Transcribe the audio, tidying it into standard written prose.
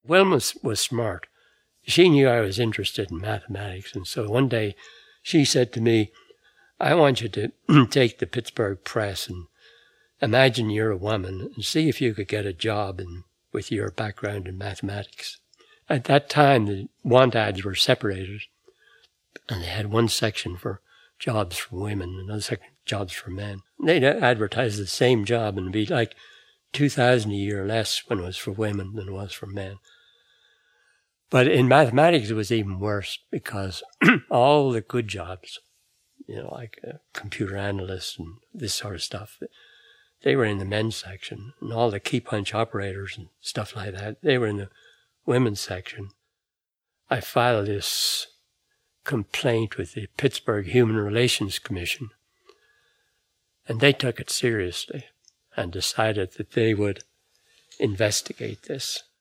Wilma was smart. She knew I was interested in mathematics, and so one day she said to me, I want you to take the Pittsburgh Press and imagine you're a woman and see if you could get a job with your background in mathematics. At that time, the want ads were separated, and they had one section for jobs for women, another section jobs for men. They'd advertise the same job and it'd be like $2,000 a year less when it was for women than it was for men. But in mathematics, it was even worse because all the good jobs, like a computer analyst and this sort of stuff, they were in the men's section. And all the key punch operators and stuff like that, they were in the women's section. I filed this complaint with the Pittsburgh Human Relations Commission, and they took it seriously and decided that they would investigate this.